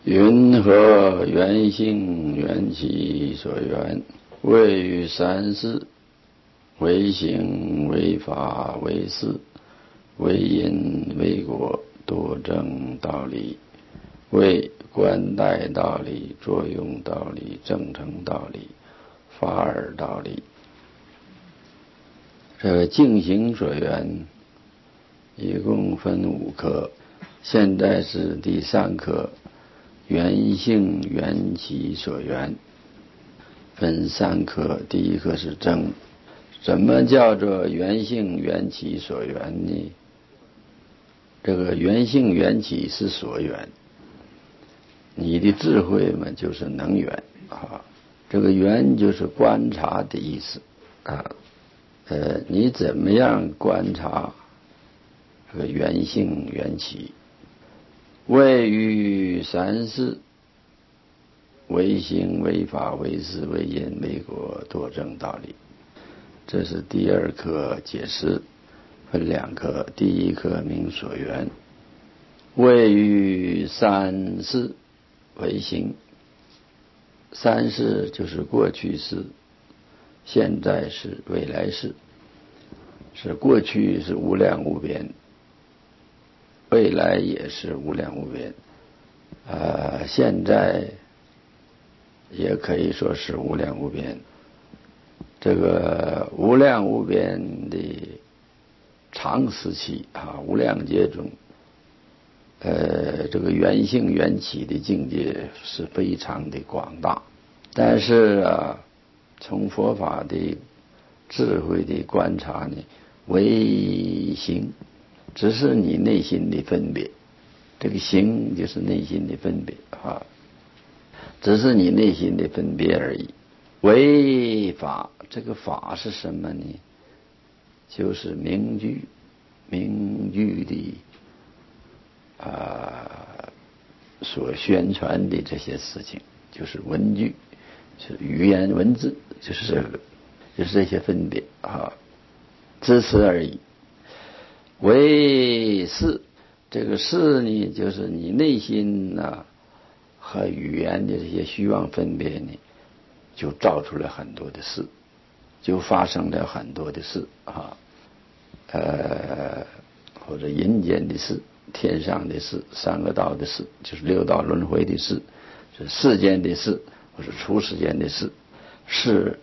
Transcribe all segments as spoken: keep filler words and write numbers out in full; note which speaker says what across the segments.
Speaker 1: 云何缘性缘起所缘？谓于三世，为行为法为事，为因为果，多证道理，为观待道理，作用道理，正成道理，法尔道理。这个净行所缘一共分五科，现在是第三科，缘性缘起所缘，分三科。第一科是证。什么叫做缘性缘起所缘呢？这个缘性缘起是所缘，你的智慧嘛就是能缘啊。这个缘就是观察的意思啊。呃，你怎么样观察这个缘性缘起？谓于三世，为行为法为事为因为果，多证道理。这是第二课解释，分两课。第一课名所缘，谓于三世为行。三世就是过去式、现在式、未来式。是过去是无量无边，未来也是无量无边，呃，现在也可以说是无量无边。这个无量无边的长时期啊，无量劫中，呃，这个缘性缘起的境界是非常的广大。但是啊，从佛法的智慧的观察呢，为行，只是你内心的分别。这个行就是内心的分别啊，只是你内心的分别而已。为法，这个法是什么呢？就是名句，名句的啊所宣传的这些事情，就是文句，是语言文字，就是这个，就是这些分别啊，只此而已。为事，这个事呢，就是你内心啊和语言的这些虚妄分别呢，就造出了很多的事，就发生了很多的事啊，呃，或者人间的事、天上的事、三恶道的事，就是六道轮回的事，是世间的事，或者出世间的事，是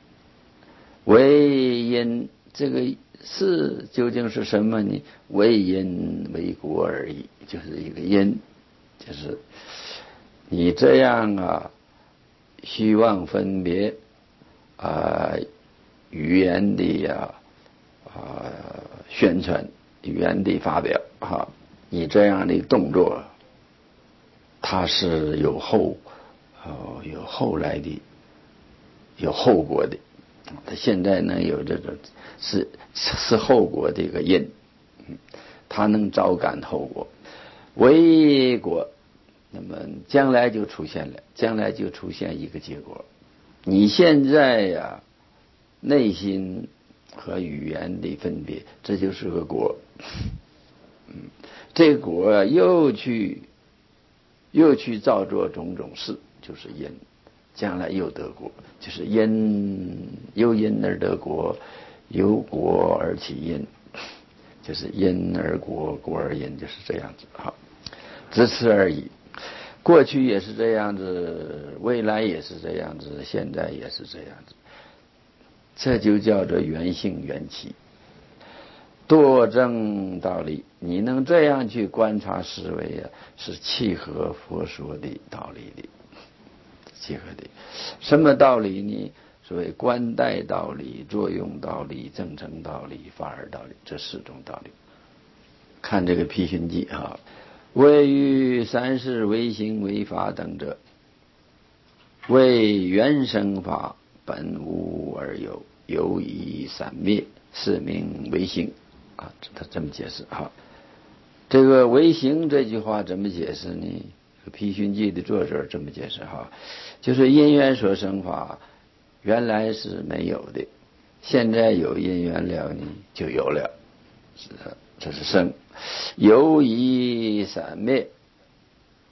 Speaker 1: 为因。这个事究竟是什么呢？为因为果而已，就是一个因，就是你这样啊虚妄分别啊、呃、语言的呀啊、呃、宣传，语言的发表哈，你这样的动作，它是有后哦有后来的，有后果的。他现在呢有这种是是后果的一个因，他能招感后果，为果，那么将来就出现了，将来就出现一个结果。你现在呀、啊，内心和语言的分别，这就是个果。嗯，这个果、啊、又去又去造作种种事，就是因。将来又得果，就是因，由因而得果，由果而起因，就是因而果，果而因，就是这样子啊，只此而已。过去也是这样子，未来也是这样子，现在也是这样子，这就叫做缘性缘起。多证道理，你能这样去观察思维啊，是契合佛说的道理的。契合的什么道理呢？所谓观待道理、作用道理、正成道理、法尔道理，这四种道理。看这个批训记啊，谓于三世为行为法等者，为原生法本无而有，有以散灭，是名为行啊。他这么解释哈。这个为行这句话怎么解释呢？批训记的作者这么解释哈，就是因缘所生法原来是没有的，现在有因缘了呢就有了，是这是生，有以散灭，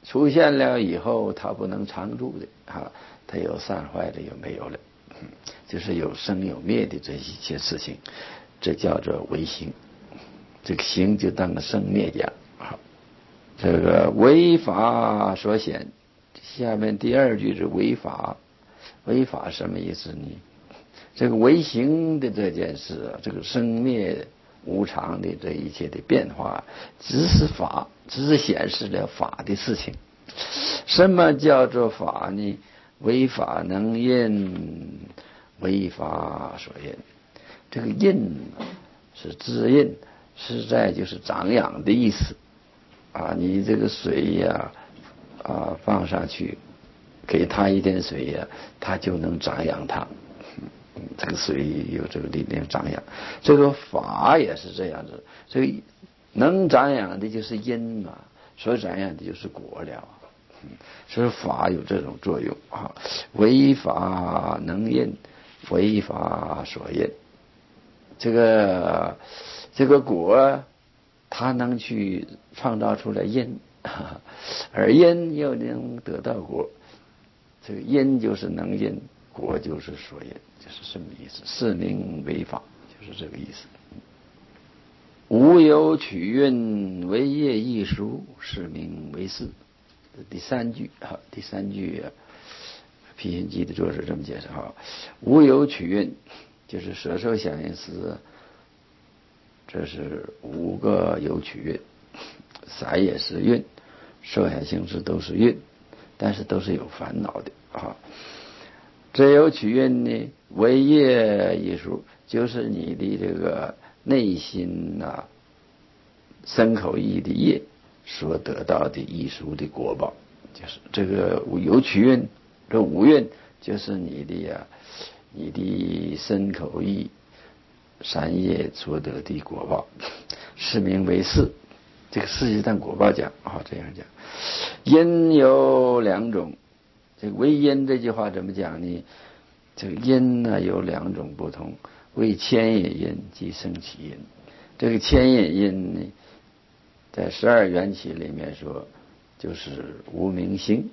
Speaker 1: 出现了以后，它不能常住的啊，它有散坏的，有没有了，嗯，就是有生有灭的这一些事情，这叫做唯行。这个行就当个生灭讲啊。这个违法所显，下面第二句是违法。违法什么意思呢？这个唯行的这件事，这个生灭无常的这一切的变化，只是法，只是显示了法的事情。什么叫做法呢？违法能因，违法所因。这个因是滋阴，实在就是长养的意思啊。你这个水呀啊放上去，给它一点水呀，它就能长养它。这个水有这个力量长养，这个法也是这样子，所以能长养的就是因嘛，所长养的就是果了。所以法有这种作用啊，违法能因，违法所因。这个这个果，它能去创造出来因，而因又能得到果。这个因就是能因，果就是所因，就是什么意思？是名为法，就是这个意思。无有取运，唯业亦熟，是名为事。第三句啊，第三句啊，辟心记的作者这么解释哈：无有取运，就是舍受想行识，这是五个有取运，色也是运，受想行识都是运，但是都是有烦恼的啊。这有取运呢，唯业亦熟，就是你的这个内心呐、啊，身口意的业所得到的艺术的果报，就是这个有取运，这五蕴就是你的呀、啊，你的身口意三业所得的果报，是名为事。这个事实上果报讲啊，这样讲，因有两种。这个为因这句话怎么讲呢？这个因呢有两种不同，为牵引因即生起因。这个牵引因呢，在十二缘起里面说，就是无明心，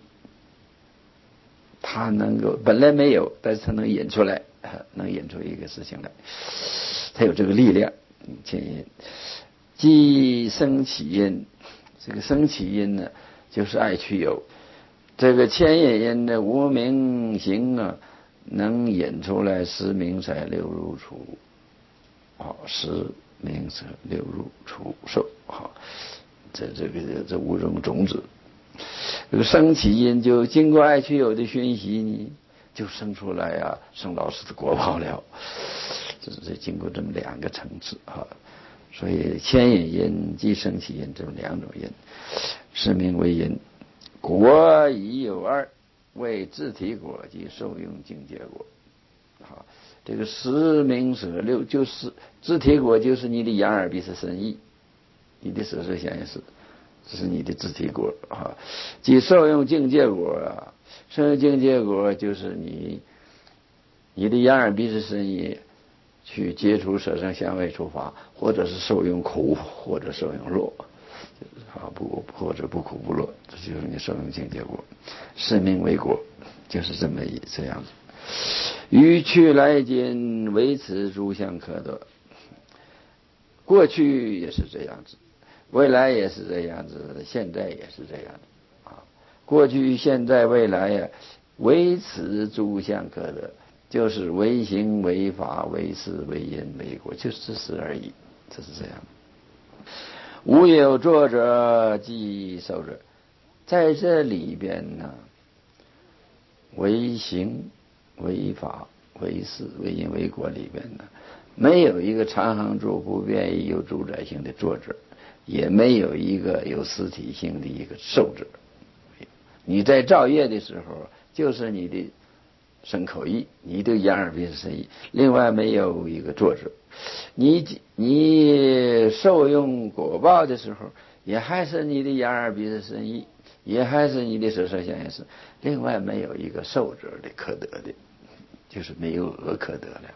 Speaker 1: 它能够本来没有，但是它能引出来，能引出一个事情来，它有这个力量。牵引即生起因，这个生起因呢，就是爱取有。这个牵引因的无明行啊，能引出来十名色六入处，好，十名色六入处受，好，这这个这五种种子，这个生起因就经过爱取有的熏习呢，就生出来啊，生老死的果报了。这是经过这么两个层次啊，所以牵引因即生起因这两种因，是名为因。果已有二，为自体果及受用境界果。好，这个十名舍六就是自体果，就是你的眼耳鼻舌身意，你的舍受想行识，这是你的自体果啊。即受用境界果啊，受用境界果就是你你的眼耳鼻舌身意去接触舍生香味触法，或者是受用苦，或者受用乐。啊，不或者不苦不乐，这就是你受用境界果，是名为果，就是这么一这样子。于去来今为此诸相可得，过去也是这样子，未来也是这样子，现在也是这样子啊。过去、现在、未来呀、啊，为此诸相可得，就是为行、为法、为事、为因、为果，就是这事而已，这是这样。无有作者即受者，在这里边呢，为行、为法、为事、为因、为果里边呢，没有一个常行住不变有主宰性的作者，也没有一个有实体性的一个受者。你在造业的时候，就是你的身口意，你的眼耳鼻舌身意，另外没有一个作者。你你受用果报的时候，也还是你的眼耳鼻舌身意，也还是你的舍受想行识，另外没有一个受者的可得的，就是没有恶可得了。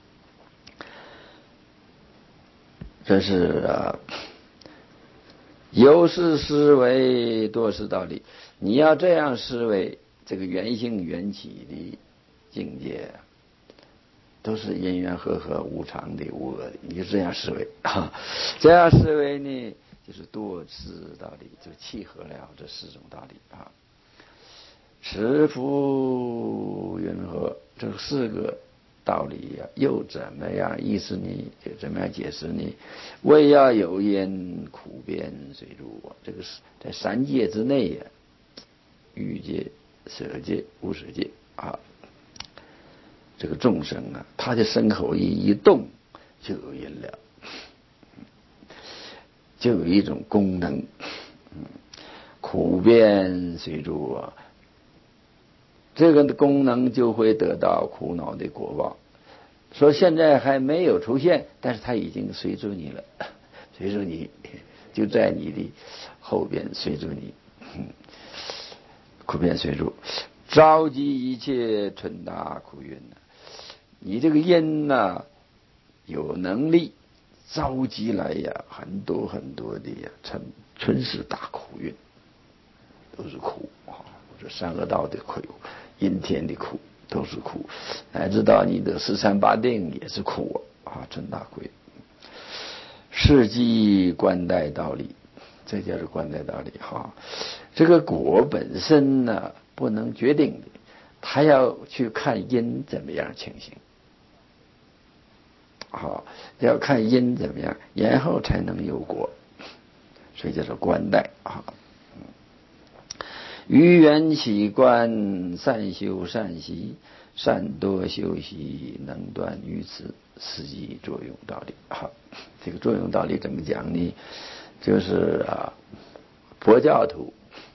Speaker 1: 这是啊， 有是思维，多是道理。你要这样思维，这个缘性缘起的境界都是因缘和合无常的无我的，你就这样思维啊。这样思维呢，就是多是道理，就契合了这四种道理啊。持福云何？这四个道理呀、啊，又怎么样意思呢？就怎么样解释呢？为要有因，苦变随入。这个是在三界之内呀、啊，欲界、色界、无色界啊。这个众生啊，他的身口意一动，就有因了，就有一种功能。苦变随入啊，这个功能就会得到苦恼的果报。说现在还没有出现，但是它已经随着你了，随着你，就在你的后边随着你。苦变随入，召集一切春大苦运呢。你这个因呐、啊，有能力召集来呀，很多很多的呀，春春是大苦运，都是苦啊！这三恶道的苦，阴天的苦都是苦，乃至到你的十三八定也是苦啊！春大苦运，世纪观待道理，这就是观待道理哈。这个果本身呢，不能决定的，他要去看因怎么样情形。好，要看因怎么样，然后才能有果，所以叫做观待啊。于缘起观，善修善习，善多修习，能断于此，实际作用道理。好，这个作用道理怎么讲呢？就是啊，佛教徒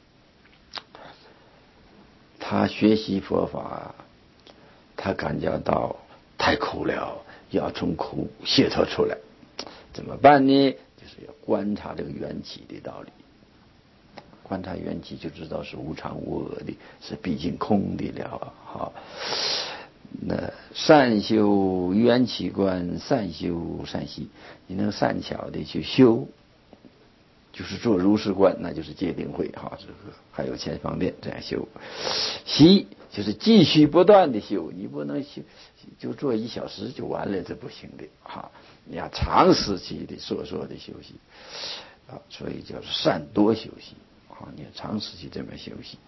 Speaker 1: 他学习佛法，他感觉到太苦了，要从苦解脱出来，怎么办呢？就是要观察这个缘起的道理，观察缘起就知道是无常无我的，是毕竟空的了。好，那善修缘起观，善修善习，你能善巧的去修，就是做如是观，那就是戒定慧哈，这个还有前方便这样修。习就是继续不断的修，你不能修就做一小时就完了，这不行的哈。你要长时期的烁烁的休息啊，所以叫做善多休息啊，你要长时期这么休息。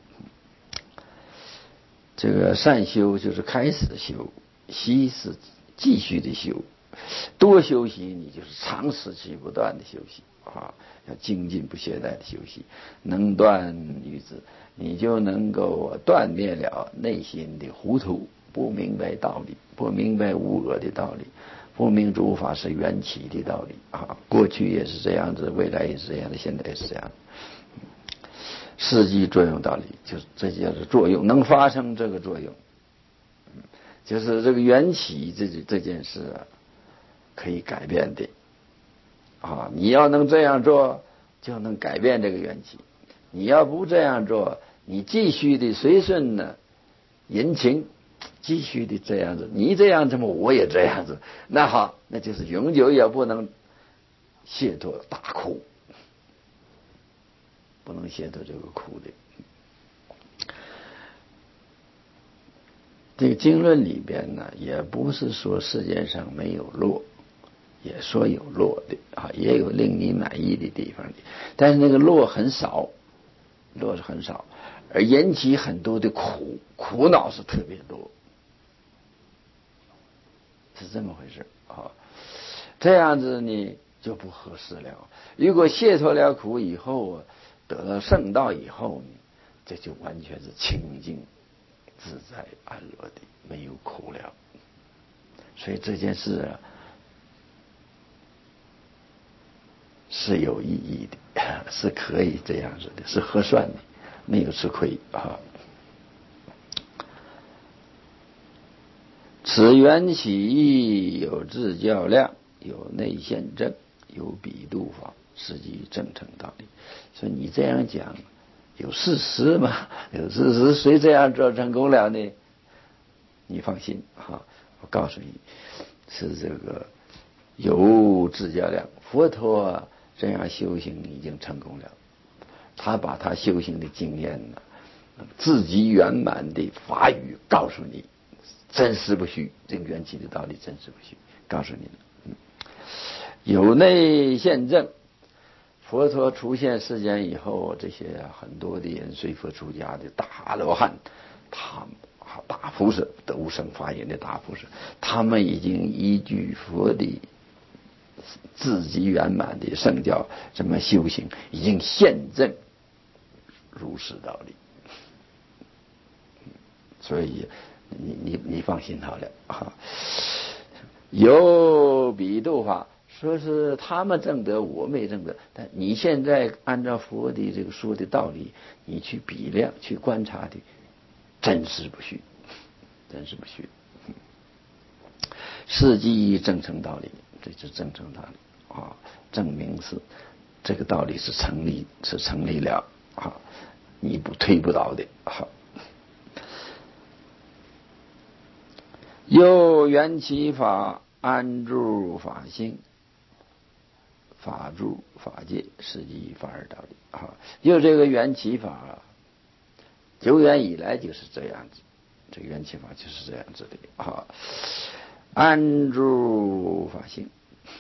Speaker 1: 这个善修就是开始修，习是继续的修，多休息你就是长时期不断的休息啊，要精进不懈怠的休息，能断于之，你就能够断灭了内心的糊涂，不明白道理，不明白无我的道理，不明诸法是缘起的道理啊。过去也是这样子，未来也是这样的，现在也是这样。实际作用道理，就是这叫做作用，能发生这个作用，就是这个缘起这这件事啊，可以改变的啊。你要能这样做，就能改变这个缘起；你要不这样做，你继续的随顺呢人情，继续的这样子，你这样子嘛，我也这样子，那好，那就是永久也不能解脱大苦。不能解脱这个苦的。这个经论里边呢，也不是说世界上没有乐，也说有乐的啊，也有令你满意的地方的，但是那个乐很少，乐是很少，而引起很多的苦，苦恼是特别多，是这么回事啊。这样子呢就不合适了。如果解脱了苦以后啊，得到圣道以后呢，这就完全是清净自在安乐的，没有苦了。所以这件事啊是有意义的，是可以这样子的，是合算的，没有吃亏啊。此缘起义有自较量，有内现证，有比度法，实际正成道理。所以你这样讲有事实吗？有事实，谁这样做成功了呢？你放心哈，我告诉你，是这个有自较量。佛陀这样修行已经成功了。他把他修行的经验呢，自己圆满的法语告诉你，真实不虚，这个缘起的道理真实不虚，告诉你了。嗯，有内现证。佛陀出现世间以后，这些很多的人随佛出家的大阿罗汉，他们大菩萨得无生法眼的大菩萨，他们已经依据佛的自己圆满的圣教这么修行，已经现证如是道理。所以你你你放心好了啊。有比度法，说是他们证得，我没证得，但你现在按照佛的这个说的道理，你去比量去观察的，真实不虚，真实不虚。是即正成道理，这就是正成道理啊，证明是这个道理是成立，是成立了啊，你不推不倒的啊。又缘起法安住法性，法住法界，是即法二道理啊。又这个缘起法，久远以来就是这样子，这个缘起法就是这样子的啊。安住法性，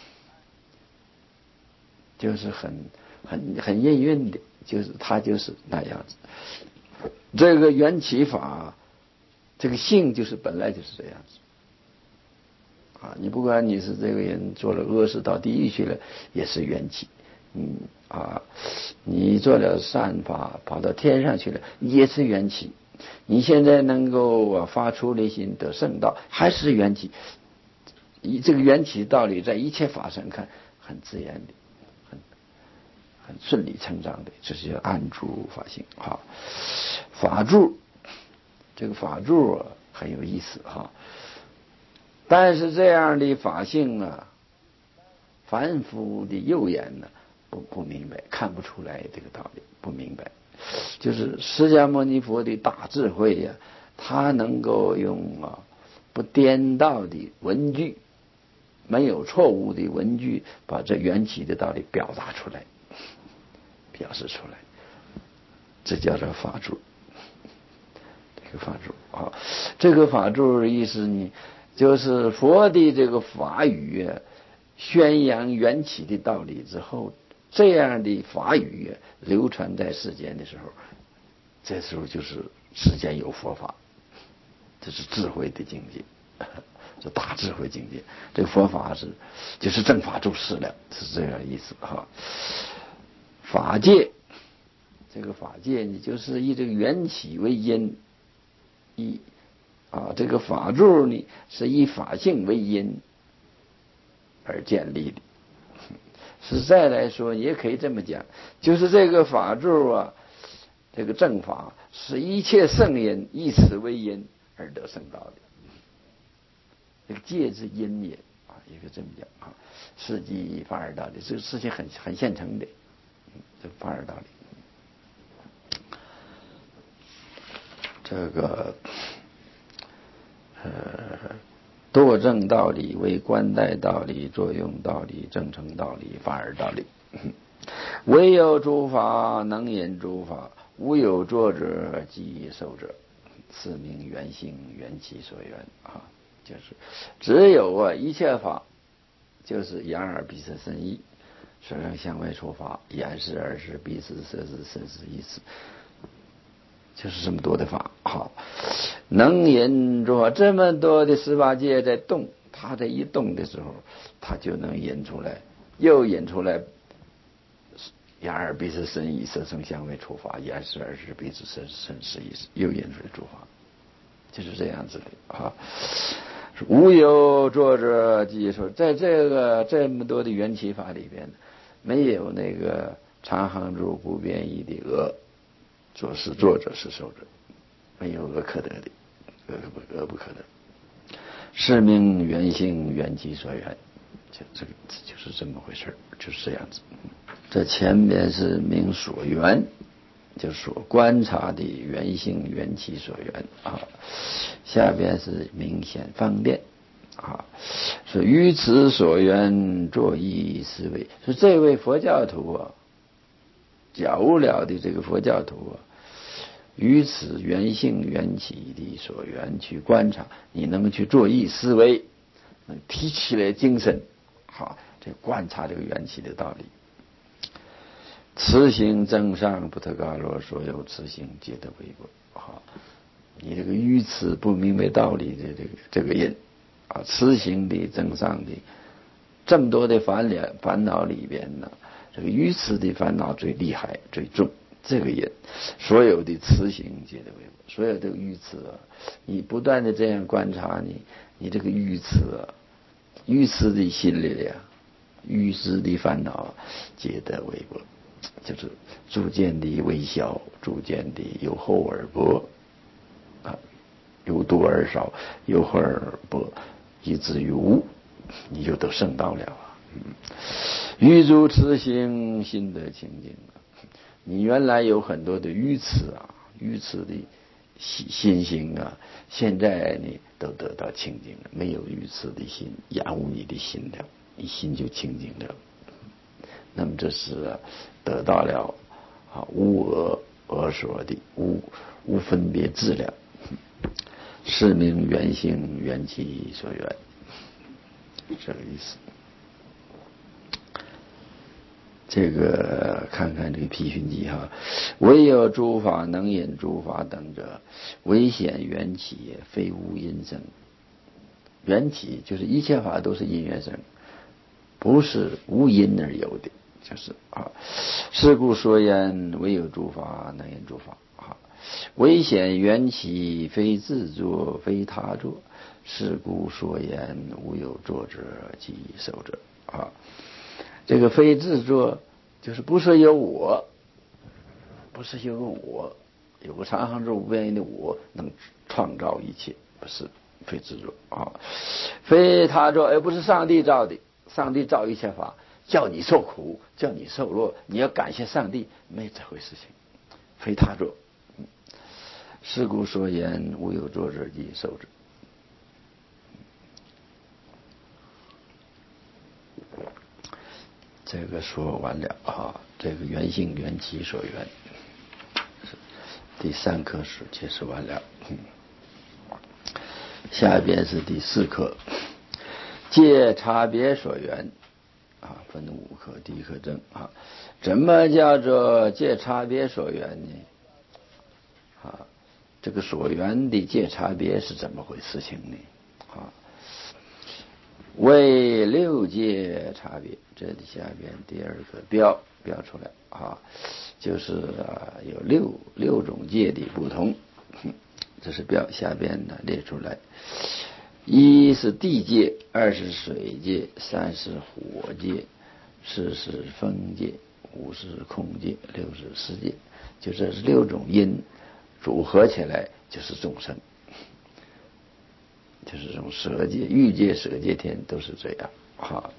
Speaker 1: 就是很很很应运的，就是它就是那样子。这个缘起法，这个性就是本来就是这样子啊。你不管你是这个人做了恶事到地狱去了，也是缘起。嗯啊，你做了善法跑到天上去了，也是缘起。你现在能够发出离心得圣道，还是缘起。以这个缘起道理，在一切法上看，很自然的，很很顺理成章的，这是叫安住法性哈。法住，这个法住啊很有意思哈。但是这样的法性啊，凡夫的右眼呢，不不明白，看不出来这个道理，不明白。就是释迦牟尼佛的大智慧呀、啊，他能够用啊不颠倒的文句，没有错误的文句，把这缘起的道理表达出来，表示出来，这叫做法住。这个法住啊，这个法住的意思呢，就是佛的这个法语啊，宣扬缘起的道理之后，这样的法语啊流传在世间的时候，这时候就是世间有佛法，这是智慧的境界。这大智慧境界，这个佛法是就是正法住事了，是这样意思哈。法界，这个法界你就是以这个缘起为因，以啊这个法住呢是以法性为因而建立的。实在来说，也可以这么讲，就是这个法住啊，这个正法是一切圣因以此为因而得圣道的。这个戒之因也啊，也可以这么讲啊。是即法二道理，这个事情很很现成的，这个法二道理。这个呃，多正道理为观待道理、作用道理、正成道理、法二道理。唯有诸法能引诸法，无有作者即受者，此名缘性缘起所缘啊。就是只有啊一切法就是眼耳鼻舌身意，色声香味触法，眼识耳识鼻识舌识身识意识，就是这么多的法好，能引着这么多的十八界在动，它这一动的时候，它就能引出来，又引出来眼耳鼻舌身意，色声香味触法，眼识耳识鼻识舌识身识意识，又引出来诸法，就是这样子的啊。无有作者即说，在这个这么多的缘起法里边，没有那个常行住不变异的恶，作是作者是受者，没有恶可得的，恶不恶不可得。是名缘性缘起所缘，就这个就是这么回事，就是这样子。这前面是名所缘，就是说观察的缘性缘起所缘啊。下边是明显方便啊，说于此所缘作意思维，说这位佛教徒啊，觉悟了的这个佛教徒啊，于此缘性缘起的所缘去观察，你能去作意思维，能提起来精神，好，这观察这个缘起的道理。此行增上不特伽罗，所有此行皆得为果。好，你这个愚痴不明白道理的这个这个人啊，此行的增上的这么多的烦恼烦恼里边呢，这个愚痴的烦恼最厉害最重。这个人所有的此行皆得为果，所有的愚痴啊，你不断的这样观察你，你这个愚痴啊，愚痴的心里呀，愚痴的烦恼皆得为果。就是逐渐的微小，逐渐的由厚而薄啊，由多而少，由厚而薄，以至于无，你就都升到了啊。欲诸此行，心得清净。你原来有很多的愚痴啊，愚痴的心行啊，现在你都得到清净了，没有愚痴的心染污你的心了，你心就清净了。那么这是得到了啊无我我所的无无分别智了，是名缘性缘起所缘，这个意思。这个看看这个批训记哈，唯有诸法能引诸法等者，唯显缘起，非无因生。缘起就是一切法都是因缘生，不是无因而有的。就是啊，是故说言唯有诸法能引诸法啊，唯显缘起，非自作，非他作。是故说言无有作者即受者啊。这个非自作，就是不是有我，不是有个我，有个常恒住不变的我能创造一切，不是非自作啊。非他作，而不是上帝造的，上帝造一切法。叫你受苦，叫你受乐，你要感谢上帝，没这回事情，非他作。是故说言无有作者即受者。这个说完了啊，这个缘性缘起所缘，第三课是解释完了。嗯、下边是第四课，借差别所缘。啊，分五课，第一课正啊，怎么叫做借差别所缘呢？啊，这个所缘的借差别是怎么回事情呢？啊，为六界差别，这里下边第二个标标出来啊，就是啊有六六种界的不同，这是标下边呢列出来。一是地界，二是水界，三是火界，四是风界，五是空界，六是世界。就这是六种因组合起来就是众生，就是这种舍界、欲界、舍界天都是这样哈。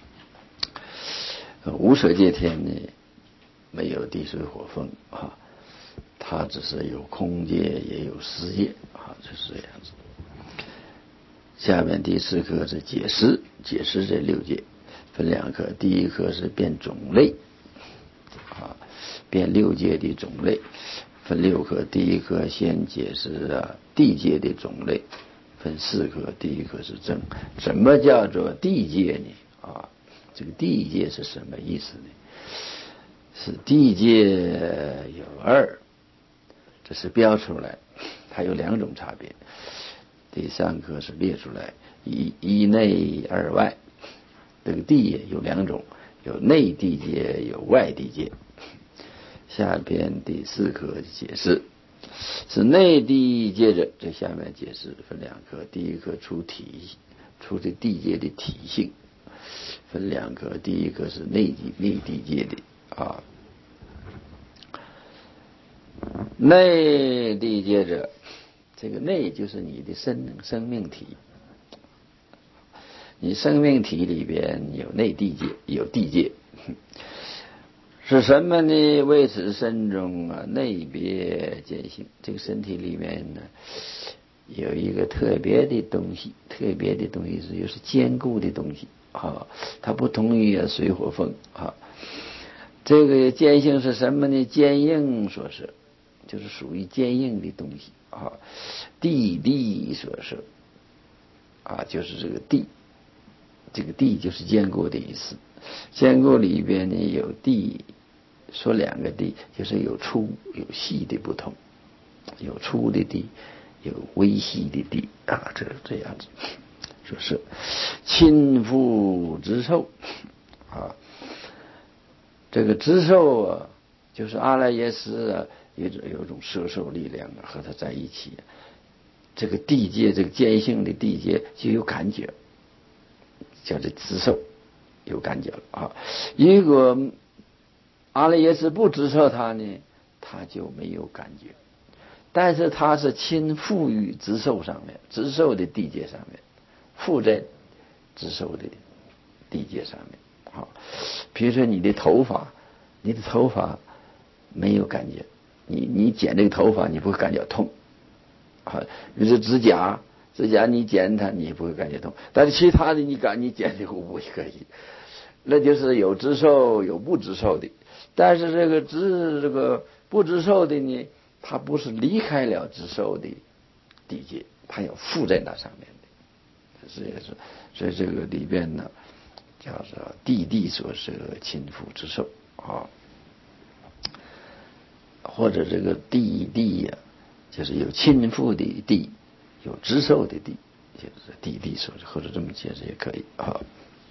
Speaker 1: 无舍界天呢，没有地水火风啊，它只是有空界也有世界啊，就是这样子。下面第四课是解释，解释这六界分两课，第一课是变种类啊，变六界的种类，分六课。第一课先解释啊地界的种类，分四课。第一课是正，什么叫做地界呢？啊，这个地界是什么意思呢？是地界有二，这是标出来，它有两种差别。第三课是列出来，一一内二外，这个地有两种，有内地界，有外地界。下边第四课解释，是内地界者，这下面解释分两课，第一课出体，出这地界的体性，分两课，第一课是内地内地界的啊，内地界者。这个内就是你的生生命体，你生命体里边有内地界，有地界，是什么呢？为此身中啊内别见性，这个身体里面呢有一个特别的东西，特别的东西是又是坚固的东西啊，它不同于水火风啊。这个坚性是什么呢？坚硬所设，就是属于坚硬的东西啊。地地所设啊，就是这个地，这个地就是坚固的意思。坚固里边呢有地，说两个地，就是有粗有细的不同，有粗的地，有微细的地啊，这是这样子。说是亲附之兽啊，这个之兽啊，就是阿赖耶识啊，有种有种摄受力量啊，和它在一起，这个地界，这个坚性的地界就有感觉，叫这之兽有感觉了啊。如果阿赖耶识不知受它呢，它就没有感觉。但是它是亲附于直受上面，直受的地界上面，附在直受的地界上面。好，比如说你的头发，你的头发没有感觉，你你剪这个头发你不会感觉痛。好，比如说指甲，指甲你剪它你不会感觉痛，但是其他的你感你剪这个不可以，那就是有直受有不直受的。但是这个直这个不直受的呢，它不是离开了直受的地界，它要附在那上面的，所以是所以这个里边呢叫做地地所设亲附之受啊，或者这个地地呀、啊，就是有亲附的地，有直受的地，就是地地所设，或者这么解释也可以啊。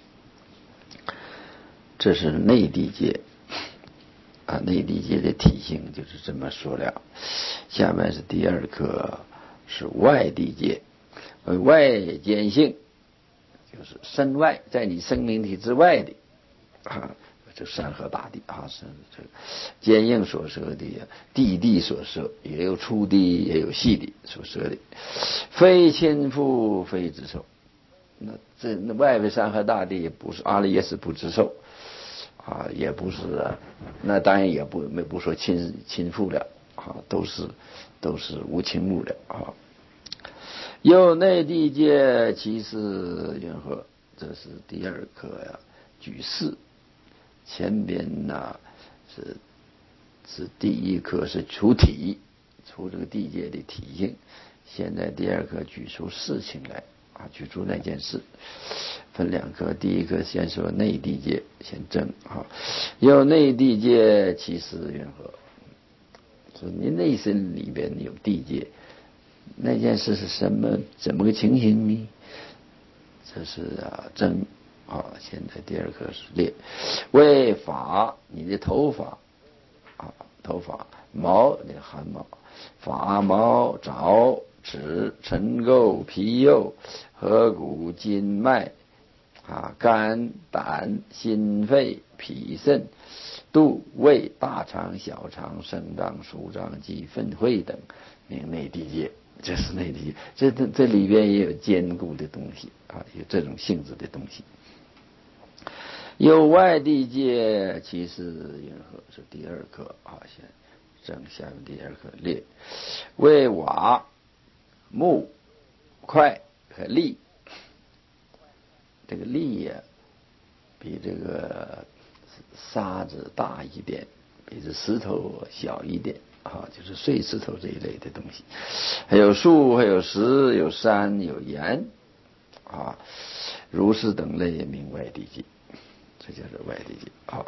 Speaker 1: 这是内地界。啊，内地界的体性就是这么说了。下面是第二课，是外地界，外坚性，就是身外，在你生命体之外的啊，这山河大地啊，是这个坚硬所设的，地地所设，也有粗的，也有细的所设的，非亲附，非直受。那这那外边山河大地也不是阿赖耶识不直受。啊，也不是，那当然也不没不说亲亲附了啊，都是都是无情目的啊。有内地界其实云何？这是第二课呀，举四。前边呢是是第一课是出体，出这个地界的体性。现在第二课举出事情来啊，举出那件事。分两课，第一课先说内地界，先证啊。有内地界，其实云何？说你内身里边有地界，那件事是什么？怎么个情形呢？这是啊证啊。现在第二课是列为发，你的头发啊，头发毛，你的汗毛，发毛、爪、齿、尘垢、皮肉、颌骨、筋脉。啊，肝、胆、心肺、脾肾、肚、胃、大肠、小肠、肾脏、舒张及粪秽等，名内地界。这是内地界，这这这里边也有坚固的东西啊，有这种性质的东西。有外地界，其实云何？是第二课啊，先正下面第二课列为瓦、木、块和砾。这个砾呀，比这个沙子大一点，比这石头小一点啊，就是碎石头这一类的东西。还有树，还有石，有山，有岩啊，如是等类名外地界，这就是外地界啊。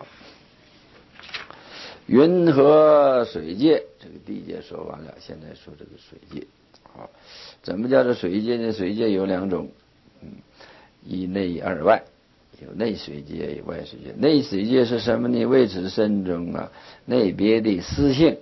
Speaker 1: 云和水界，这个地界说完了，现在说这个水界啊。怎么叫做水界呢？水界有两种，嗯。一内二外，有内水界，有外水界。内水界是什么呢？位此身中啊，内别的私性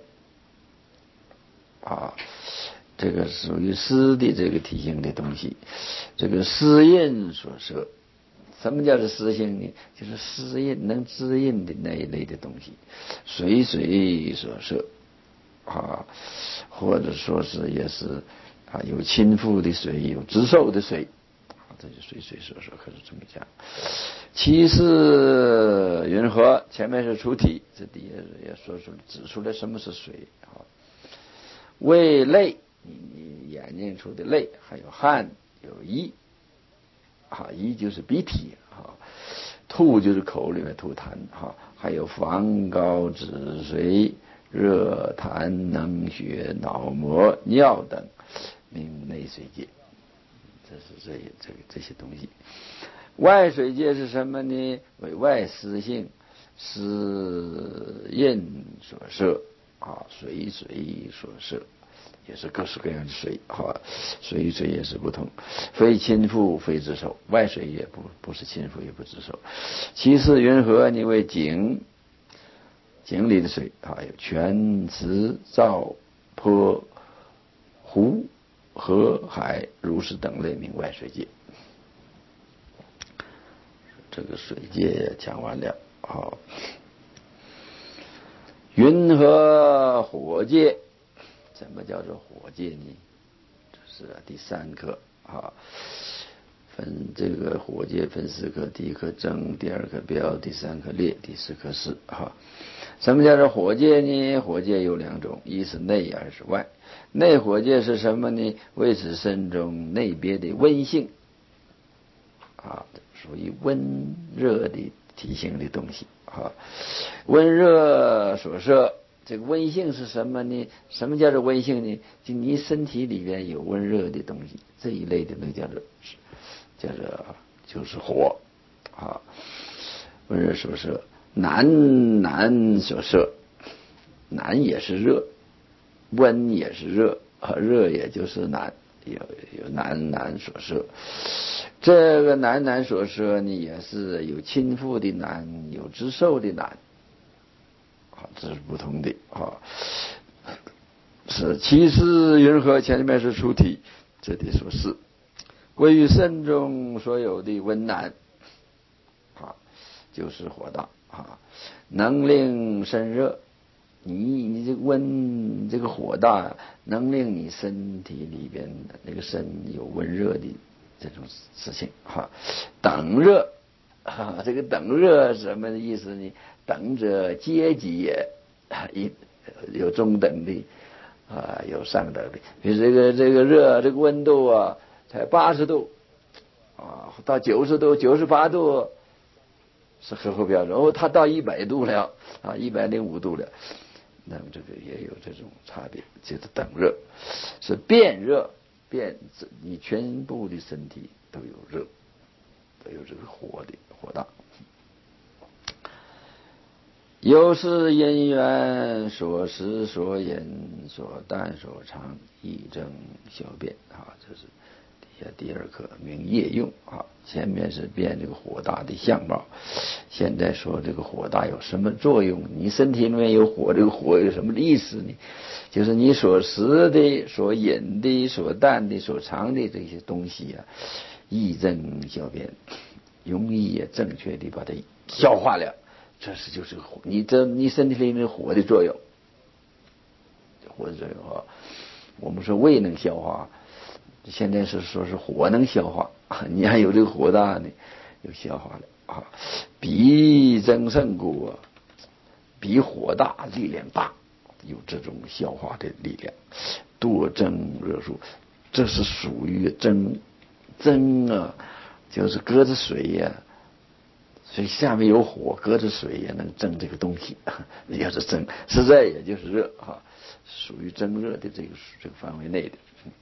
Speaker 1: 啊，这个属于私的这个体性的东西，这个私印所设。什么叫做私性呢？就是私印能滋印的那一类的东西，水水所设啊，或者说是也是啊，有亲附的水，有直受的水。这就水水所说，可是这么讲。其次云何？前面是出体，这底下也说出指出来什么是水啊？为类，你你眼睛出的泪，还有汗，有衣，啊，衣就是鼻涕，啊，吐就是口里面吐痰，哈，还有房高脂髓、热痰、脓血、脑膜、尿等，名内水界。这是这这这些东西。外水界是什么呢？为外湿性，湿印所摄，啊，水水所摄，也是各式各样的水，哈，水与水也是不同，非亲附，非自受，外水也不不是亲附，也不自受。其次云何？你为井，井里的水啊，有泉、池、沼、坡、湖、河、海、如是等类，名外水界。这个水界讲完了，好。云和火界，什么叫做火界呢？这是第三课啊。分这个火界分四课，第一课正，第二课标，第三课列，第四课示哈。什么叫做火界呢？火界有两种，一是内，二是外。内火界是什么呢？为此身中内别的温性啊，属于温热的体性的东西啊。温热所摄，这个温性是什么呢？什么叫做温性呢？就你身体里边有温热的东西，这一类的那叫做叫做就是火啊。温热所摄，南南所摄，南也是热，温也是热，热也就是南，有有南南所摄。这个南南所摄呢，也是有亲附的南，有直受的南，啊，这是不同的啊。是其次云何？前面是出题，这里说是位于肾中所有的温南，啊，就是火大啊，能令肾热。你你这温这个火大，能令你身体里边的那个肾有温热的这种事情哈。等热啊，这个等热什么意思呢？等者阶级也，一有中等的啊，有上等的。比如这个这个热这个温度啊，才八十度啊，到九十度、九十八度是合乎标准。哦，它到一百度了啊，一百零五度了。那么这个也有这种差别，就是等热，是变热，变你全部的身体都有热，都有这个火的火大。有是因缘所食所饮所啖所尝，以正小便啊，这是底下第二课名业用啊。前面是变这个火大的相貌，现在说这个火大有什么作用？你身体里面有火，这个火有什么意思呢？就是你所食的、所饮的、所啖的、所尝的这些东西啊，益正小便，容易也正确的把它消化了。这是就是火，你这你身体里面火的作用，火的作用啊。我们说胃能消化，现在是说是火能消化，你还有这个火大呢，有消化了啊。比增胜故，比火大力量大，有这种消化的力量。多蒸热术，这是属于蒸蒸啊，就是搁着水呀、啊。所以下面有火，隔着水也能蒸这个东西，也是蒸，实在也就是热哈，属于蒸热的这个这个范围内的。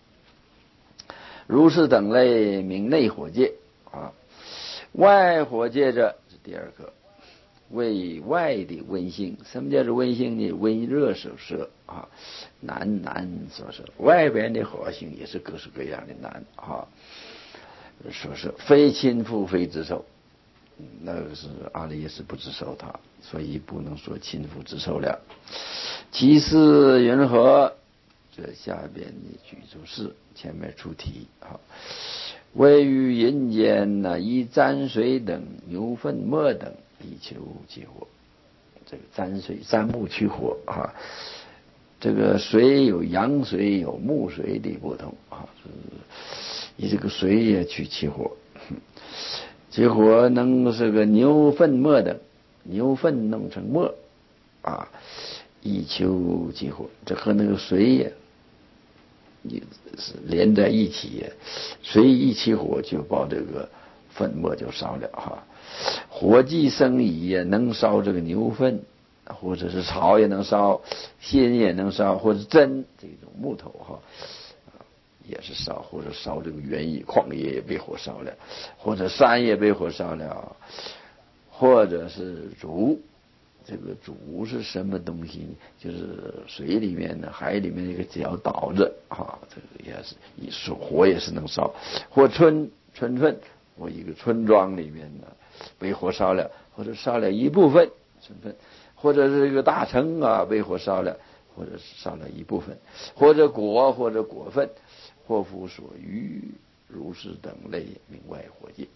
Speaker 1: 如是等类名内火界啊。外火界者是第二课，为外的温性。什么叫做温性呢？温热所摄啊，南南所摄。外边的火性也是各式各样的南啊所摄，非亲附，非自受。那个是阿里也是不自受它，所以不能说亲附自受了。其次云何？这下边的举出是前面出题啊。位于阴间呢，以沾水等牛粪沫等以求其火。这个沾水沾木取火啊。这个水有阳水有木水的不同啊，以这个水也去起火。起火能是个牛粪沫等，牛粪弄成沫啊，以求起火。这和那个水也你是连在一起，水一起火就把这个粉末就烧了哈。火既生乙也能烧这个牛粪，或者是草也能烧，薪也能烧，或者针这种木头哈，也是烧，或者烧这个原野旷野也被火烧了，或者山也被火烧了，或者是竹。这个竹是什么东西？就是水里面的、海里面一个小岛子啊，这个也是一说火也是能烧，或村村份，或一个村庄里面的被火烧了，或者烧了一部分村份，或者是一个大城啊被火烧了，或者是烧了一部分，或者果或者果份，或夫所余如是等类，名外火界。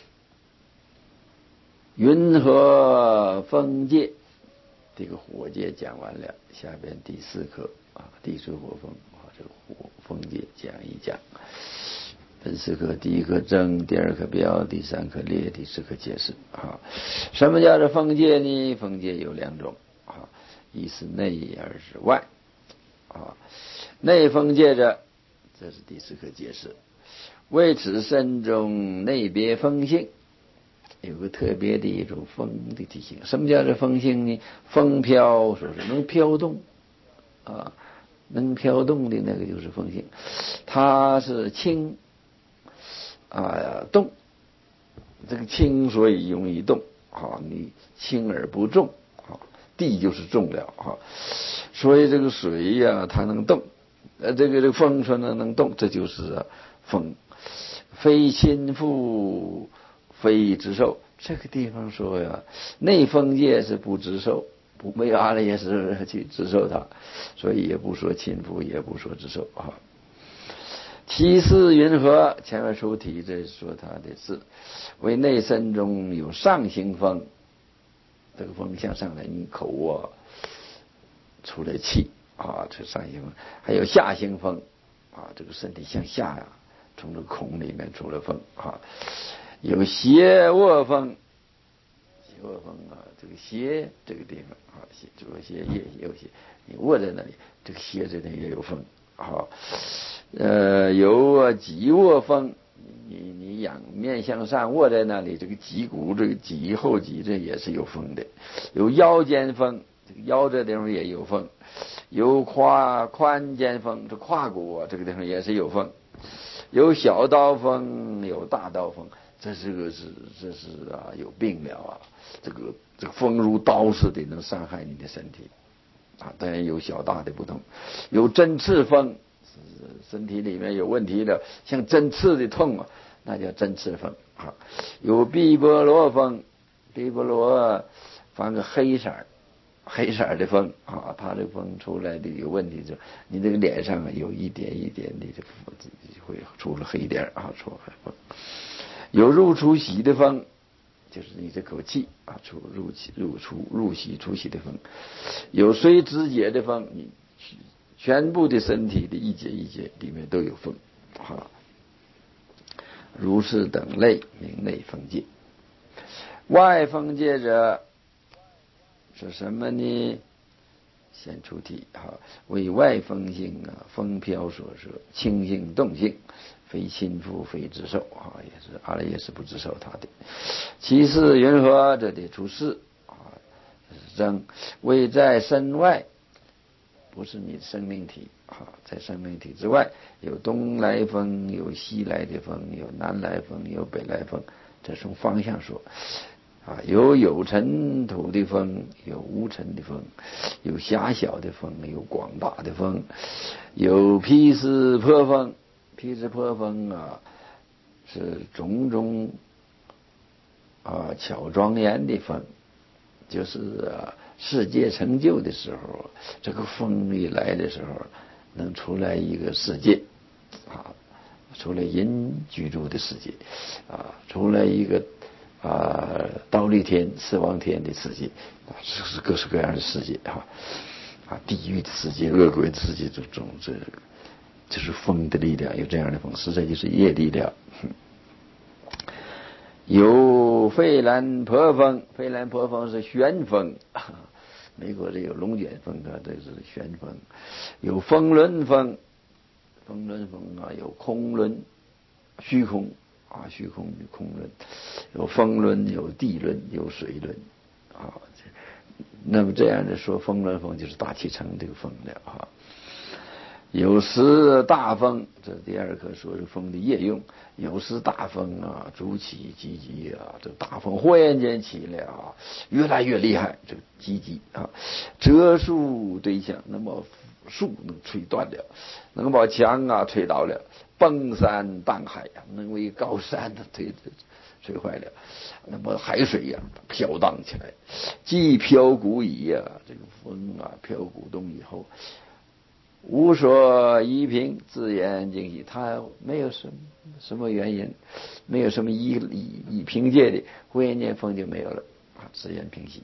Speaker 1: 云和风界，这个火界讲完了，下边第四课啊，地水火风啊，这个火风界讲一讲。本四课，第一课征，第二课标，第三课列，第四课解释啊。什么叫做风界呢？风界有两种啊，一是内，二是外啊。内风界者，这是第四课解释。为此身中内别风性。有个特别的一种风的体型。什么叫做风性呢？风飘，说是能飘动啊，能飘动的那个就是风性。它是轻啊动，这个轻所以容易动啊，你轻而不重啊，地就是重了啊，所以这个水呀、啊、它能动，呃这个这个风说呢能动，这就是、啊、风，非亲附。非直受，这个地方说呀，内风界是不直受，不没有阿赖耶识去直受它，所以也不说亲附，也不说直受啊。其四云何？前面出题这说他的是为内身中有上行风，这个风向上来，你口啊出来气啊，这上行风，还有下行风啊，这个身体向下呀、啊，从这孔里面出了风啊。有斜卧风，斜卧风啊，这个斜这个地方啊，斜左斜右右斜，你卧在那里，这个斜这里也有风啊。呃，有脊卧风，你你仰面向上卧在那里，这个脊骨这个脊后脊这也是有风的。有腰间风，这个腰这地方也有风。有胯髋间风，这胯骨啊这个地方也是有风。有小刀风，有大刀风。这是个是这是啊有病了啊！这个这个风如刀似的，能伤害你的身体啊！当然有小大的不同，有针刺风，身体里面有问题的，像针刺的痛啊，那叫针刺风啊。有碧波罗风，碧波罗放个黑色黑色的风啊，它这风出来的有问题，就你这个脸上有一点一点的这会出了黑点啊，出黑风。有入出息的风，就是你这口气啊，出入气入出入息出息的风。有随肢节的风，你全部的身体的一节一节里面都有风啊。如是等类名内风界。外风界者是什么呢？先出题啊，为外风性啊，风飘所摄，轻性动性，非亲附，非直受啊，也是阿赖耶识不直受他的。其次云何？这得出世啊，征为在身外，不是你的生命体啊，在生命体之外，有东来风，有西来的风，有南来风，有北来风，这从方向说。啊，有有尘土的风，有无尘的风，有狭小的风，有广大的风，有披丝破风，披丝破风啊，是种种啊巧庄严的风，就是啊世界成就的时候，这个风一来的时候，能出来一个世界啊，出来人居住的世界啊，出来一个。啊，刀立天、四王天的世界，啊，这是各式各样的世界啊，啊，地狱的世界、恶鬼的世界，这种这，这是风的力量，有这样的风，实在就是业力量。有费兰婆风，费兰婆风是旋风，美国这有龙卷风啊，这是旋风。有风轮风， 风论风啊，有空论，虚空啊，虚空有空论，有风论，有地论，有水论啊。那么这样的说，风论风就是大气层这个风了啊。有时大风，这第二课说是风的业用。有时大风啊，逐起急急啊，这大风忽然间起来啊，越来越厉害，这个急急啊，折树堆墙，那么树能吹断了，能把墙啊吹倒了，崩山荡海啊，能为高山的推吹坏了，那么海水呀、啊、飘荡起来，既飘鼓矣呀、啊，这个风啊飘鼓动以后。无所依凭，自然惊喜。他没有什么什么原因，没有什么依依依凭借的，忽然间风就没有了啊，自然平息。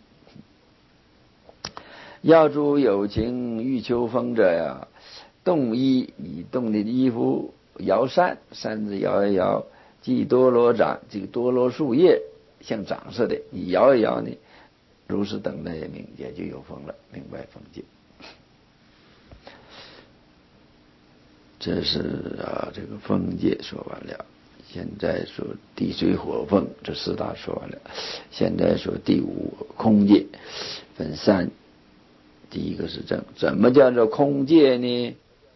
Speaker 1: 要诸有情欲求风者呀，动衣以动的衣服摇扇，扇子摇一摇，即多罗掌，这个多罗树叶像掌似的，你摇一摇呢，如是等类明也就有风了，明白风界。这是啊，这个风界说完了。现在说地水火风这四大说完了。现在说第五空界，分三。第一个是正，怎么叫做空界呢？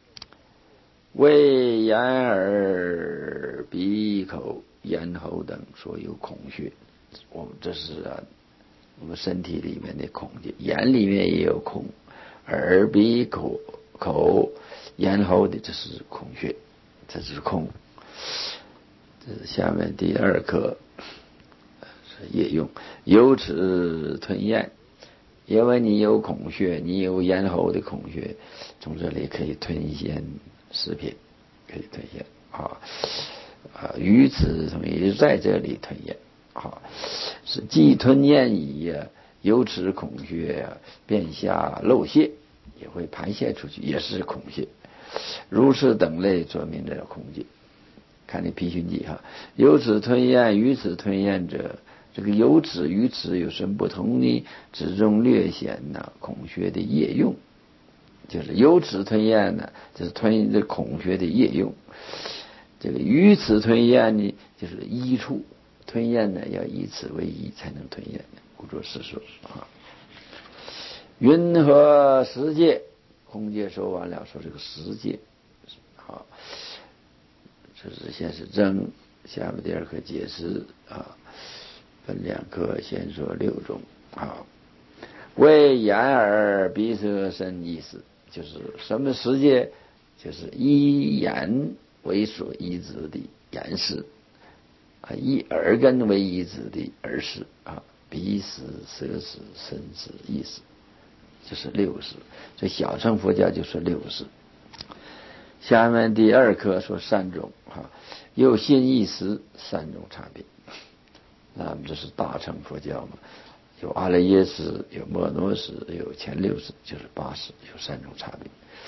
Speaker 1: 为眼耳鼻口咽喉等所有孔穴。我们这是啊，我们身体里面的孔界，眼里面也有孔，耳鼻口口。咽喉的这是孔穴，这是空。这是下面第二课是业用，由此吞咽，因为你有孔穴，你有咽喉的孔穴，从这里可以吞咽食品，可以吞咽啊啊，于此同也在这里吞咽啊，是既吞咽矣，由此孔穴便下漏泄，也会排泄出去，也是孔穴。如是等类说明了空界。看你批训记哈，由此吞咽，于此吞咽者，这个由此于此有什么不同呢？之中略显呢孔穴的业用，就是由此吞咽呢，就是吞这孔穴的业用。这个于此吞咽呢，就是依处吞咽呢，要以此为依才能吞咽的。故作是说啊，云何十界？空界说完了，说这个十界，好，这是先是真，下面第二课解释啊，分两课，先说六种啊，为眼耳鼻舌身意识，就是什么十界？就是以眼为所依止的眼识啊，以耳根为依止的耳识啊，鼻识、舌识、身识、意识。就是六识，这小乘佛教就说六识。下面第二课说三种哈，有心意识三种差别。那么这是大乘佛教嘛，有阿赖耶识，有摩罗识，有前六识，就是八识，有三种差别。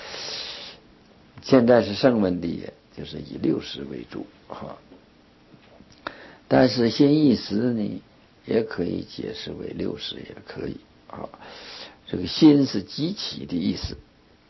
Speaker 1: 现在是圣文谛，就是以六识为主哈。但是心意识呢，也可以解释为六识，也可以啊。这个心是激起的意思，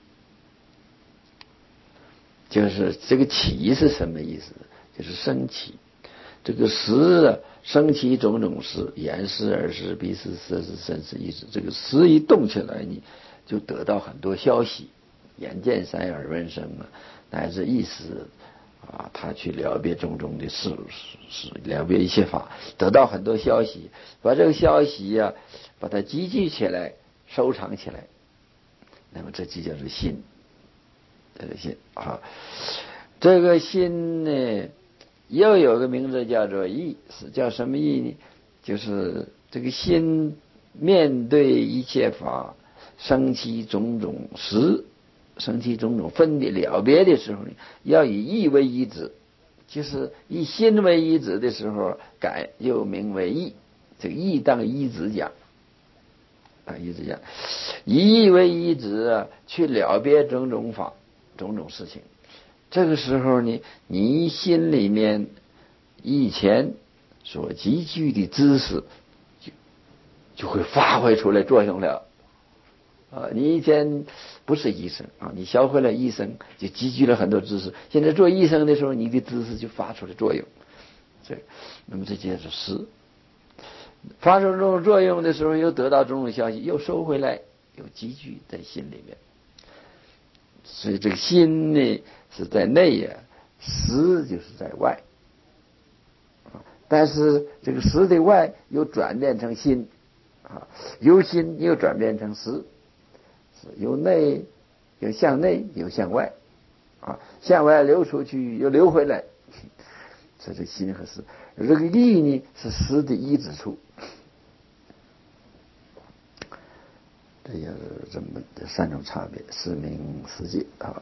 Speaker 1: 就是这个起是什么意思？就是升起。这个识啊，升起种种识，眼识、耳识、鼻识、舌识、身识、意识。这个识一动起来，你就得到很多消息，眼见三耳闻声啊，乃至意识啊，他去了别种种的事事，了别一切法，得到很多消息，把这个消息呀、啊，把它积聚起来。收藏起来，那么这就叫做心，这个心啊，这个心呢，又有个名字叫做意，是叫什么意呢？就是这个心面对一切法，生起种种识，生起种种分的了别的时候呢，要以意为依止，就是以心为依止的时候，改又名为意，这个意当依止讲。啊，一直讲，以意为依止，去了别种种法、种种事情。这个时候呢，你心里面以前所积聚的知识就就会发挥出来作用了啊，你以前不是医生啊，你学会了医生，就积聚了很多知识。现在做医生的时候，你的知识就发出了作用。这，那么这就是实。发出这种作用的时候，又得到这种消息，又收回来，又积聚在心里面。所以这个心呢是在内呀，实就是在外。但是这个实的外又转变成心啊，由心又转变成实。由内又向内又向外啊，向外流出去又流回来，这是心和识。而这个意呢是识的一之处，这也是这么这三种差别，识名识界啊。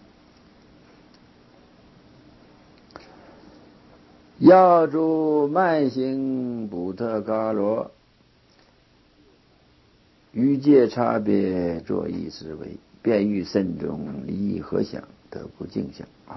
Speaker 1: 要诸慢行补特伽罗，欲界差别作意思维，便于慎终，离意合想，得不净想啊。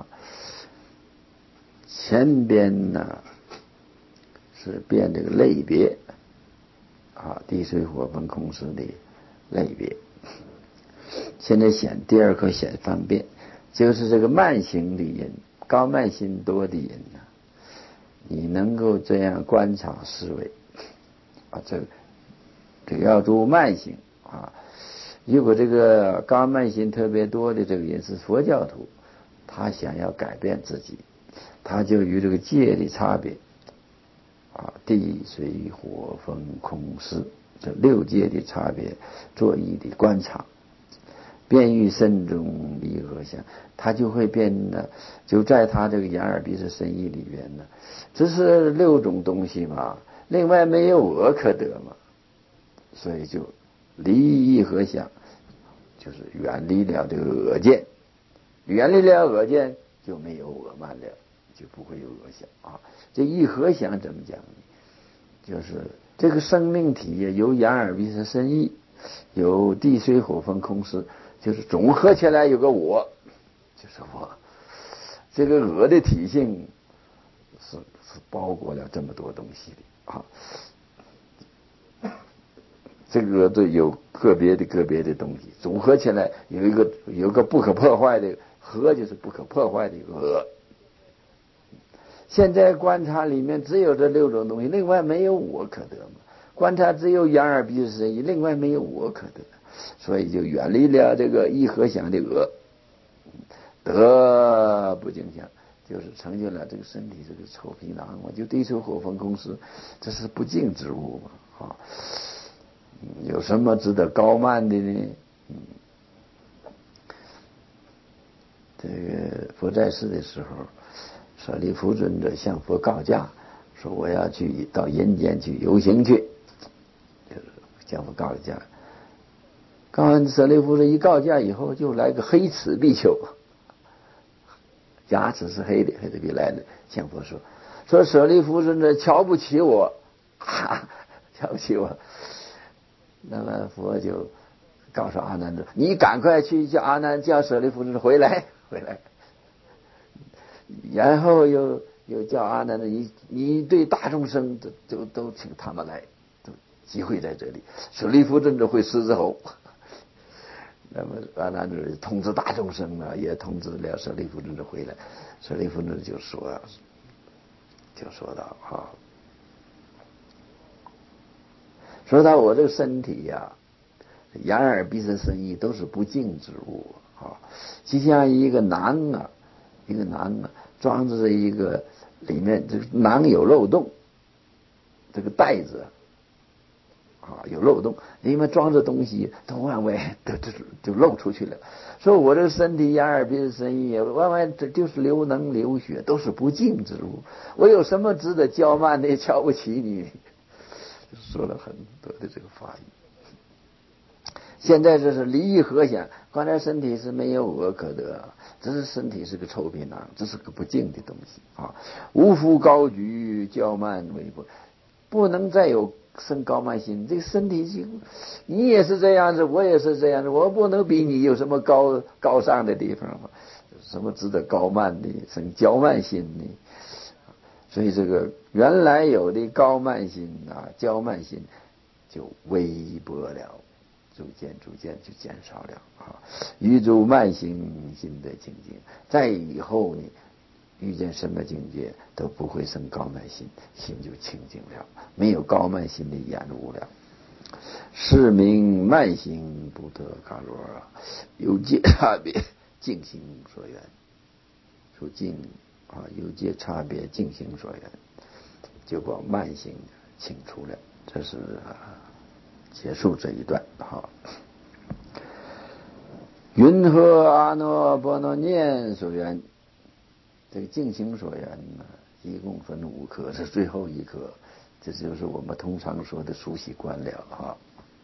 Speaker 1: 前边呢是变这个类别啊，地水火风空识的类别。现在显第二课显方便，就是这个慢行的人，高慢心多的人呢，你能够这样观察思维啊，这个这个要注慢行啊。如果这个高慢心特别多的这个人是佛教徒，他想要改变自己，他就与这个界的差别啊，地水火风空识这六界的差别做一的观察，便于慎终，离合想，他就会变得，就在他这个眼耳鼻舌身意里边呢，这是六种东西嘛，另外没有我可得嘛，所以就离意合想，就是远离了这个恶见，远离了恶见就没有我慢了，就不会有恶想啊。这一合想怎么讲呢？就是这个生命体有眼耳鼻舌身意，有地水火风空识，就是总合起来有个我，就是我。这个我的体性是是包裹了这么多东西的啊。这个都有个别的个别的东西，总合起来有一个有一个不可破坏的和，就是不可破坏的一个我。现在观察里面只有这六种东西，另外没有我可得嘛。观察只有眼耳鼻舌身意，另外没有我可得，所以就远离了这个一合想的我，得不净想，就是成就了这个身体这个臭皮囊嘛，就地水火风空识，这是不净之物嘛啊。有什么值得高慢的呢？嗯，这个佛在世的时候，舍利弗尊者向佛告假，说我要去到阴间去游行去，就是向佛告了假。告完舍利弗尊一告假以后，就来个黑齿比丘，牙齿是黑的，黑的比来的，向佛说，说舍利弗尊者瞧不起我，哈，瞧不起我。那么佛就告诉阿难的，你赶快去叫阿难叫舍利弗尊者回来，回来。然后又又叫阿难的，你你对大众生都都都请他们来，都集会在这里。舍利弗尊者会狮子吼。那么阿难的通知大众生啊，也通知了舍利弗尊者回来。舍利弗尊者就说就说到啊，说到我这个身体呀、啊，眼耳鼻舌身意都是不净之物啊，就像一个囊啊，一个囊啊，装着一个里面这个囊有漏洞，这个袋子啊有漏洞，里面装着东西都往外都就就漏出去了。说我这个身体眼耳鼻舌身意往外这就是流能流血，都是不净之物，我有什么值得骄慢的瞧不起你？说了很多的这个法语。现在这是离意合想，观察身体是没有我可得，这是身体是个臭皮囊，这是个不净的东西啊！无复高举，骄慢微薄，不能再有生高慢心。这个身体就你也是这样子，我也是这样子，我不能比你有什么高高尚的地方嘛？什么值得高慢的生骄慢心呢？所以这个原来有的高慢心啊，骄慢心就微薄了， 逐渐逐渐就减少了啊。欲诸慢行，心得清净。再以后呢，遇见什么境界都不会生高慢心，心就清净了，没有高慢心的染污了。是名慢行不得嘎罗啊，有界差别，净行所缘。说净啊，有界差别，净行所缘，就把慢行清除了。这是、啊、结束这一段。好，云何阿耨波罗念所缘？这个净行所缘呢，一共分五科，是最后一科，这就是我们通常说的熟悉观了哈。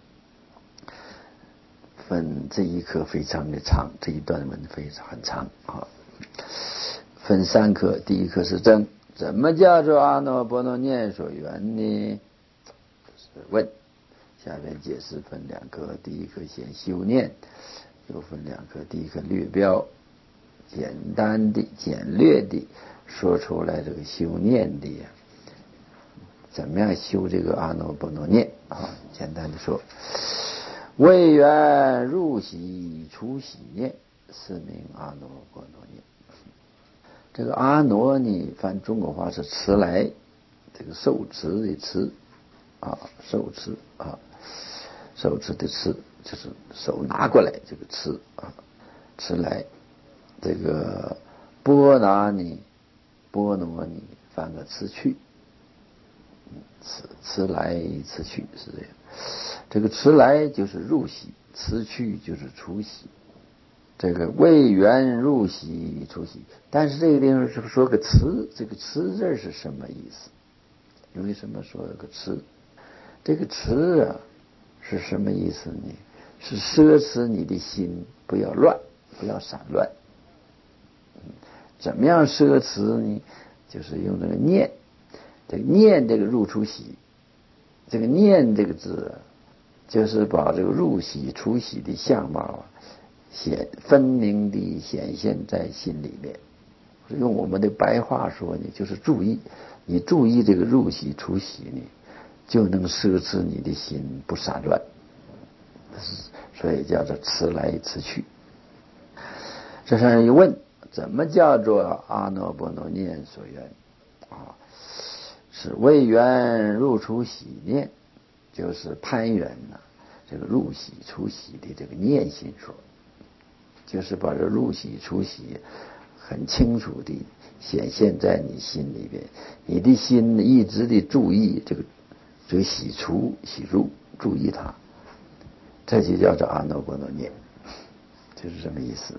Speaker 1: 分这一科非常的长，这一段文非常很长啊。分三科，第一科是正，怎么叫做阿耨波罗念所缘呢？就是问。下面解释分两科，第一科先修念，又分两科，第一科略标，简单的简略的说出来这个修念的怎么样修这个阿耨波罗念啊？简单的说，为缘入喜出喜念，是名阿耨波罗念。这个阿耨呢，翻中国话是持来，这个受持的持啊，受持啊，受持的持就是手拿过来这个持啊，持来。这个波拿呢，波罗呢，翻个持去，持持来持去是这样。这个持来就是入喜，持去就是出喜。这个为缘入喜出喜，但是这个地方是说个持，这个持字是什么意思？为什么说个持？这个持啊是什么意思呢？是摄持你的心不要乱，不要散乱。怎么样摄持呢？就是用这个念，这个念这个入出喜，这个念这个字，就是把这个入喜出喜的相貌啊，显分明地显现在心里面。用我们的白话说呢，就是注意，你注意这个入喜出喜呢，就能摄持你的心不散乱，所以叫做持来持去。这上一问，怎么叫做阿耨波罗念所缘啊？是为缘入出喜念，就是攀缘呢、啊，这个入喜出喜的这个念心说，就是把这入喜出喜很清楚地显现在你心里边，你的心一直的注意这个这个喜出喜入，注意它，这就叫做阿耨波罗念，就是这么意思。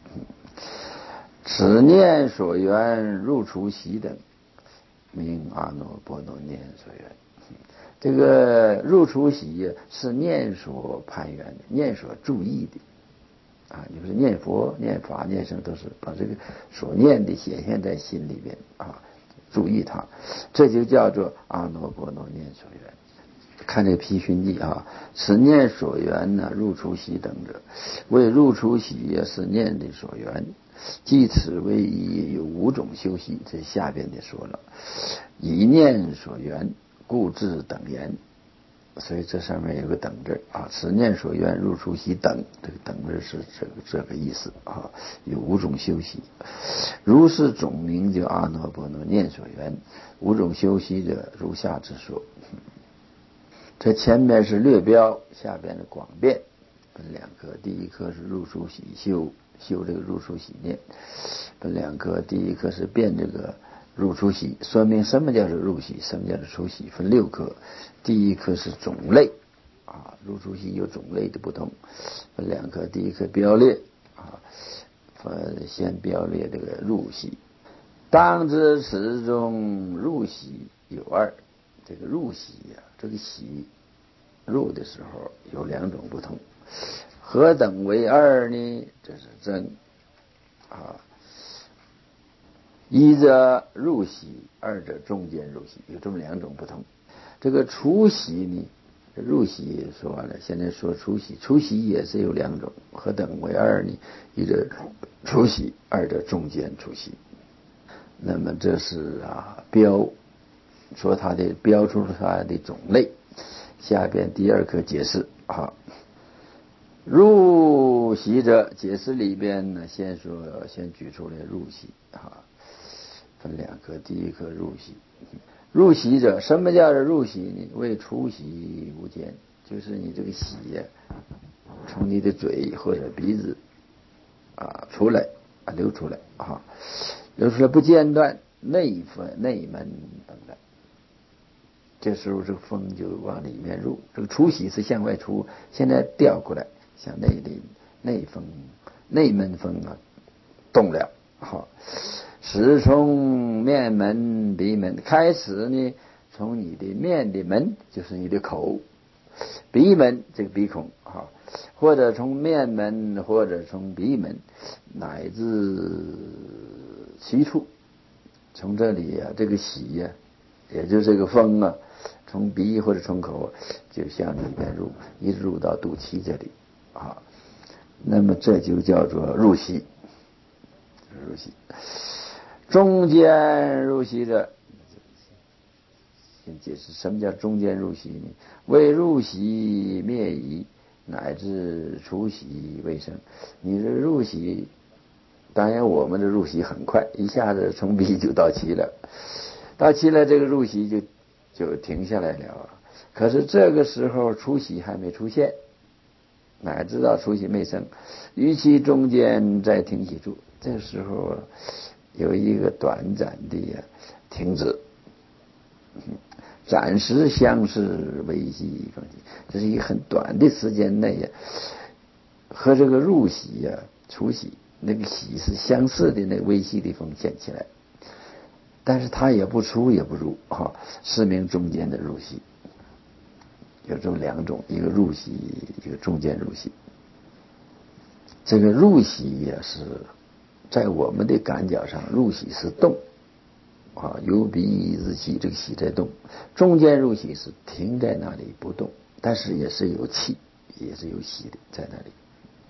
Speaker 1: 此念所缘入出喜等，名阿耨波罗念所缘。这个入出喜是念所攀缘的，念所注意的啊，就是念佛、念法、念僧，都是把这个所念的显现在心里边啊，注意它，这就叫做阿耨波罗念所缘。看这个批训记啊，此念所缘呢，入出喜等者，为入出喜也是念的所缘。即此为一，有五种修习，这下边的说了，以念所缘，故至等言。所以这上面有个等字啊，此念所缘入出喜等，这个等字是这个这个意思啊。有五种修习，如是总名就阿耨波罗念所缘。五种修习者，如下之说。这前面是略标，下边的广辩，分两科。第一科是入出喜修，修这个入出喜念，分两科。第一科是辩这个入出喜，说明什么叫做入喜，什么叫做出喜，分六科。第一科是种类啊，入出喜有种类的不同，分两科。第一科标列啊，先标列这个入喜。当知此中入喜有二，这个入喜呀、啊，这个喜入的时候有两种不同，何等为二呢？这是真啊，一者入喜，二者中间入喜，有这么两种不同。这个出喜呢，入喜说完了，现在说出喜，出喜也是有两种，何等为二呢？一者出喜，二者中间出喜。那么这是啊标，说它的标出它的种类。下边第二课解释啊， 入息者，解释里边呢，先说先举出来入息啊，分两科，第一科入息。入息者，什么叫做入息呢？为出息无间，就是你这个息呀，从你的嘴或者鼻子啊出来啊流出来啊，流出来不间断，内分内门等等。这时候这个风就往里面入，这个出息是向外出，现在调过来向内里内风内门风啊动了，好，始从面门鼻门，开始呢从你的面的门就是你的口，鼻门这个鼻孔啊，或者从面门或者从鼻门乃至其处，从这里啊这个息呀、啊，也就是这个风啊，从鼻或者从口就向里面入，一直入到肚脐这里啊，那么这就叫做入息。入息，中间入息者，先解释什么叫中间入息呢？为入息灭疑，乃至出息为生。你这入息，当然我们的入息很快，一下子从鼻就到脐了，到脐了这个入息就就停下来了。可是这个时候出息还没出现，乃知道出息没生，于其中间再停息住。这时候有一个短暂的停止，暂时相视微息风息，这是一个很短的时间内呀，和这个入息呀、出息那个息是相似的，那微细的风现起来，但是它也不出也不入哈，是名中间的入息。有这么两种，一个入息，一个中间入息。这个入息也是在我们的感觉上，入息是动啊，由鼻至气，这个息在动；中间入息是停在那里不动，但是也是有气，也是有息的在那里。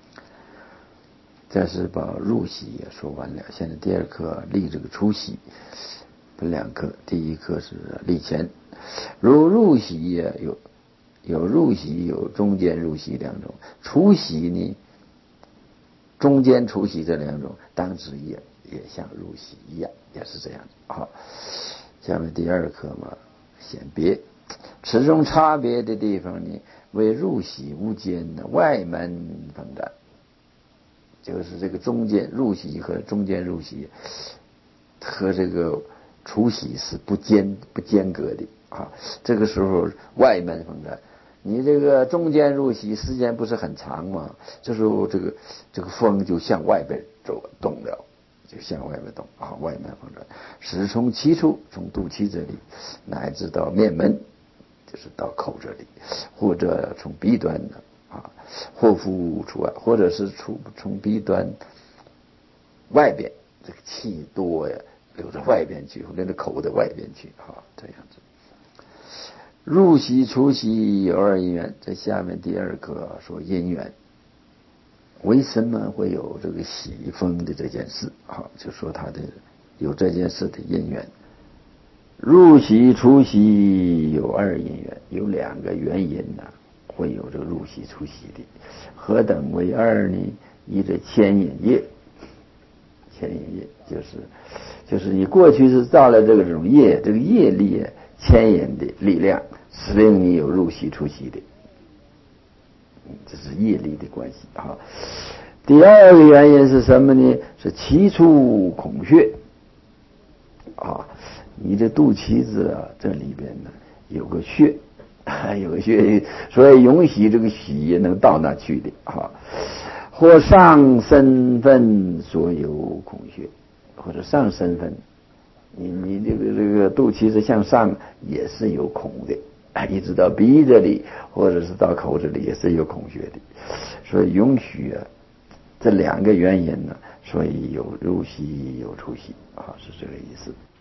Speaker 1: 这是把入息也说完了，现在第二课立这个出息，分两课，第一课是立前，如入息也有有入息，有中间入息两种，出息呢，中间出息这两种，当知也也像入息一样，也是这样的。好，下面第二课嘛，显别，此中差别的地方呢，为入息无间的外门分展，就是这个中间入息和中间入息和这个出息是不间不间隔的啊。这个时候外门分展，你这个中间入息时间不是很长吗？这时候这个这个风就向外边走动了，就向外边动啊，外门风转，始从其处，从肚脐这里，乃至到面门，就是到口这里，或者从鼻端呢啊，或复出外，或者是出从鼻端外边，这个气多呀，流到外边去，流到口的外边去啊，这样子。入息出息有二因缘，在下面第二课说因缘，为什么会有这个喜风的这件事啊？就说他的有这件事的因缘。入息出息有二因缘，有两个原因呢、啊，会有这个入息出息的。何等为二呢？一个牵引业，牵引业就是就是你过去是造了这个这种业，这个业力牵引的力量，使令你有入息出息的，这是业力的关系啊。第二个原因是什么呢？是其处孔穴啊，你的肚脐子啊，这里边呢有个穴，有个穴，所以允许这个血也能到那去的啊。或上身份所有孔穴，或者上身份，你你这个这个肚脐子向上也是有孔的，一直到鼻这里或者是到口这里也是有孔穴的，所以允许啊这两个原因呢，所以有入息有出息啊，是这个意思。